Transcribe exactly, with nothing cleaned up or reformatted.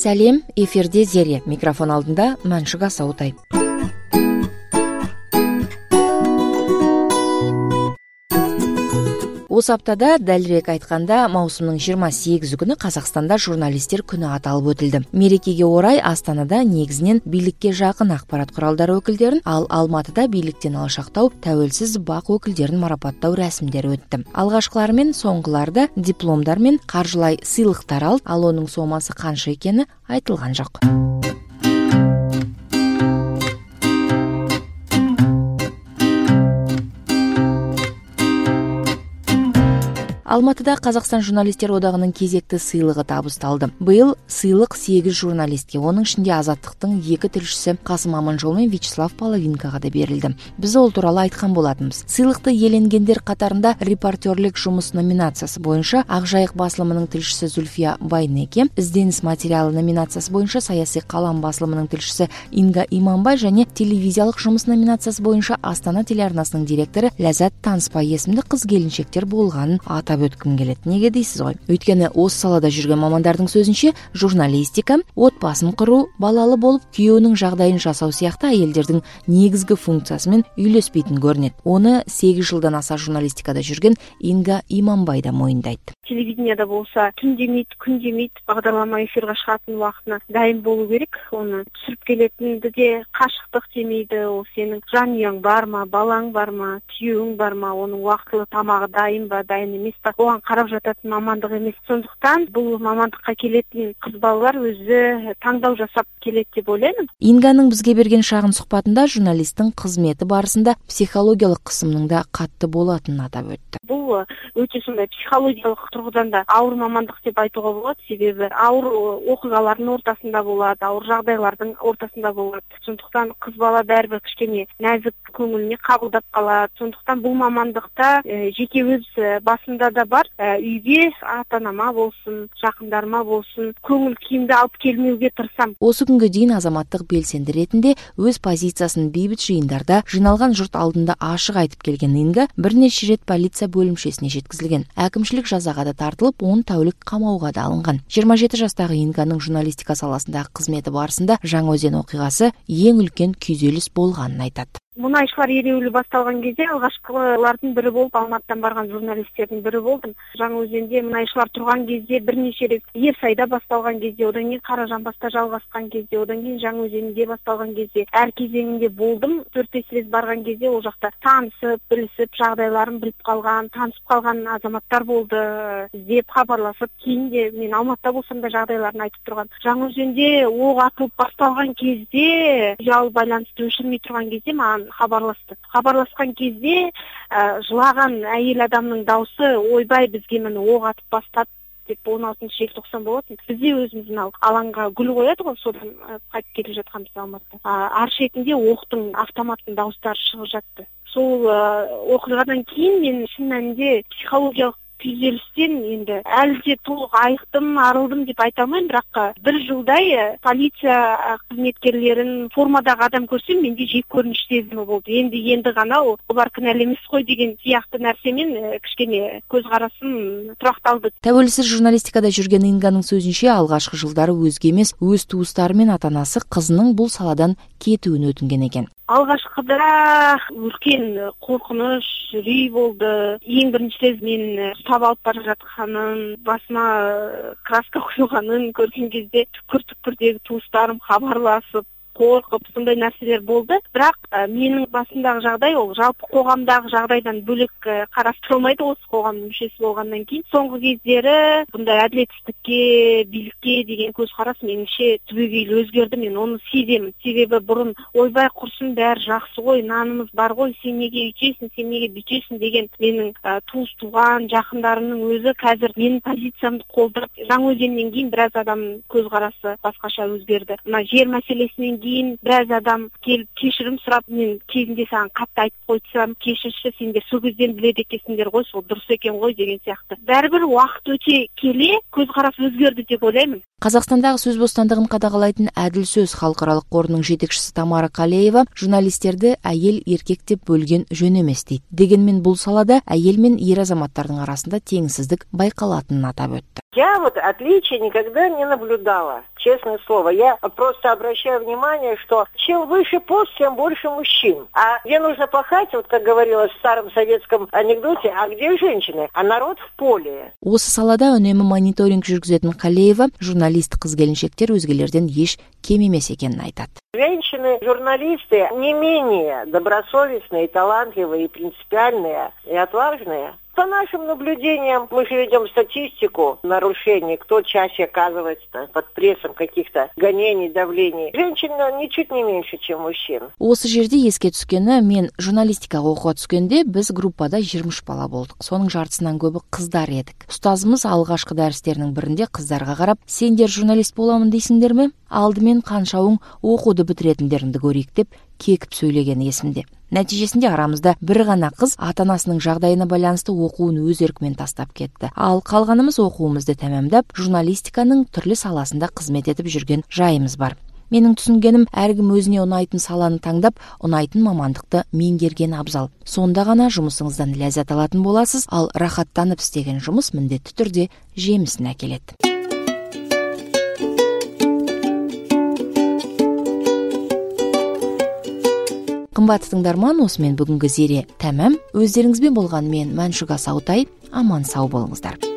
Сәлем, эфирде Зере, микрофон алдында Мәншік Асаутай. Осы аптада, дәлірек айтқанда, маусымның жиырма сегізі күні Қазақстанда журналистер күні аталып өтілді. Мерекеге орай Астанада негізінен билікке жақын ақпарат құралдары өкілдерін, ал Алматыда биліктен алшақтау тәуелсіз бақ өкілдерін марапаттау рәсімдері өтті. Алғашқылары мен соңғыларда дипломдар мен қаржылай сыйлықтар алды, ал оның сомасы қанша екені айтылған жоқ. Алматыда Қазақстан журналистер одағының кезекті сыйлығы табысталды. Биыл сыйлық сегіз журналистке, оның ішінде Азаттықтың екі тілшісі Қасым Аманжол мен Вячеслав Половинкаға да берілді. Біз ол туралы айтқан болатынбыз. Сыйлықты иеленгендер қатарында репортерлік жұмыс номинациясы бойынша Ақжайық басылымының тілшісі Зульфия Байнеке, ізденіс материалы номинациясы бойынша Саяси қалам басылымының тілшісі Инга Иманбай және телевизиялық жұмыс номинациясы бойынша Астана телеарнасының директоры Ләззат Танспай есімді қыз-келіншектер болғанын атап өткім келеді. Неге дейсіз ғой? Өйткені осы салада жүрген мамандардың сөзінше, журналистика, отбасын құру, балалы болып, күйеуінің жағдайын жасау сияқты әйелдердің негізгі функциясымен үйлеспейтін көрінеді. Оны сегіз жылдан аса журналистикада жүрген Инга Иманбай да мойындайды. Телевидениеда болса, түн демейді, күн демейді, бағдарлама эфирға шығатын уақытына дайын болу керек. Оны түсіріп келетінді де қашықтық демейді. Ол сенің жанұяң бар ма, балаң бар ма, күйеуің бар ма, оның уақытылы тамағы дайын ба, дайын емес па, оған қарап жататын мамандық емес. Сондықтан бұл мамандыққа келетін қыз балалар өзі таңдау жасап келеді деп ойлаймын. Инганың бізге берген шағын сұхбатында журналистің қызметі барысында психологиялық қысымның да қатты болатынын атап өтті. Бұл өте сондай психологиялық тұрғыдан да ауыр мамандық деп айтуға болады, себебі ауыр оқиғалардың ортасында болады, ауыр жағдайлардың ортасында болады. Сондықтан қыз бала бәрібір кішкене нәзік көңіліне қабылдап қалады. Сондықтан бұл мамандықта жеке өз басында да бар, үйге ата-анама болсын, жақындарыма болсын, көңіл күйімді алып келмеуге тырысам. Осы күнге дейін азаматтық белсенді ретінде өз позициясын бейбіт жиындарда жиналған жұрт алдында ашық айтып келген Инга бірнеше рет полиция бөлімшесіне жеткізілген. Әкімшілік жазаға да тартылып, он тәулік қамауға да алынған. жиырма жеті жастағы Инганың журналистика саласындағы қызметі барысында Жаңаөзен оқиғасы ең үлкен күйзеліс болғанын айтады. Мұнайшылар ереуілі басталған кезде алғашқылардың бірі болып, Алматыдан барған журналистердің бірі болдым. Жаңаөзенде мұнайшылар тұрған кезде бірнеше рет Ерсайда басталған кезде, одан кейін Қаражанбаста жалғасқан кезде, одан кейін Жаңаөзенде басталған кезде, әр кезеңінде болдым. төрт-бес рет барған кезде ол жақта танысып, білісіп, жағдайларын біліп қалған, танысып қалған азаматтар болды, іздеп хабарласып, кейін де мен Алматыда болсам да жағдайларын айтып тұрған. Жаңаөзенде оқ атылып басталған кезде, ұялы байланысты өшірмей тұрған кезде маған хабарласты. Хабарласқан кезде ә, жылаған әйел адамның даусы, ойбай бізге міне оқ атып бастады деп он алтыншы желтоқсан болатын. Бізде өзіміздің алаңға гүл қояды ғой, содан қайтып келе жатқанбыз Алматыда. Ар шетінде оқтың, автоматтың дауыстары шығып жатты. Сол оқиғадан кейін мен шын мәнінде психологиялық күйзелістен енді әлі де толық айықтым, арылдым деп айта алмаймын, бірақ бір жылдай полиция қызметкерлерін формадағы адам көрсем, менде жек көрініш сезімі болды. Енді енді ғана олар кінәлі емес қой деген сияқты нәрсемен кішкене көзқарасым тұрақталды. Тәуелсіз журналистикада жүрген Инганың сөзінше, алғашқы жылдары өзге емес, өз туыстары мен ата-анасы қызының бұл саладан кетуін өтінген екен. Алғашқыда үлкен қорқыныш, үрей болды. Ең бірінші мен ұстап алып бара жатқанын, басыма краска құйылғанын көрген кезде түкпір-түкпірдегі туыстарым хабарласып, қорқып, сондай нәрселер болды. Бірақ ә, менің басындағы жағдай ол жалпы қоғамдағы жағдайдан бөлек ә, қарастырылмайды осы қоғамның мүшесі болғаннан кейін. Соңғы кездері бұндай әділетсіздікке, билікке деген көзқарас меніңше түбегейлі өзгерді. Мен оны сеземін. Себебі бұрын ойбай құрсын, бәрі жақсы ғой, нанымыз бар ғой, сен неге үйтесің, сен неге бүйтесің деген менің ә, туыс-туған жақындарымның өзі қазір менің позициямды қолдап, Жаңаөзеннен кейін біраз адам көзқарасы басқаша өзгерді. Мына жер мәселесінен кейін біраз адам келіп кешірім сұрап, мен кезінде саған қатты айтып қойсам, кешірші, сендер сол кезден біледі екенсіңдер ғой, сол дұрыс екен ғой деген сияқты. Бәрібір уақыт өте келе көзқарас өзгерді деп ойлаймын. Қазақстандағы сөз бостандығын қадағалайтын Әділ сөз халықаралық қорының жетекшісі Тамара Қалеева журналистерді әйел еркек деп бөлген жөн емес дейді. Дегенмен бұл салада әйел мен ер азаматтардың арасында теңсіздік байқалатынын атап өтті. Я вот отличий никогда не наблюдала, честное слово. Я просто обращаю внимание, что чем выше пост, тем больше мужчин. А где нужно пахать, вот как говорилось в старом советском анекдоте, а где женщины? А народ в поле. Осы салада үнемі мониторинг жүргізетін Қалеева журналист қыз-келіншектер өзгелерден еш кем емес екенін айтады. Женщины-журналисты не менее добросовестные, талантливые, принципиальные и отважные. По нашим наблюдениям, мы же ведем статистику нарушений, кто чаще оказывается под прессом каких-то гонений, давлений. Женщин ничуть не меньше, чем мужчин. Осы жерде еске түскені, мен журналистикаға оқуға түскенде біз группада жиырма үш бала болдық. Соның жартысынан көбі қыздар едік. Ұстазымыз алғашқы дәрістерінің бірінде қыздарға қарап, сендер журналист боламын дейсіңдер ме? Алдымен қаншауың оқуды бітіретіндеріңді көрейік деп кекіп сөйлеген есімде. Нәтижесінде арамызда бір ғана қыз ата-анасының жағдайына байланысты оқуын өз еркімен тастап кетті. Ал қалғанымыз оқуымызды тәмамдап, журналистиканың түрлі саласында қызмет етіп жүрген жайымыз бар. Менің түсінгенім, әркім өзіне ұнайтын саланы таңдап, ұнайтын мамандықты меңгерген абзал. Сонда ғана жұмысыңыздан ләззат алатын боласыз, ал рахаттанып істеген жұмыс міндетті түрде жемісін әкеледі. Қымбатты тыңдарман, осымен бүгінгі зере тәмам. Өздеріңізбен болған мен Мәншүк Асаутай. Аман сау болыңыздар.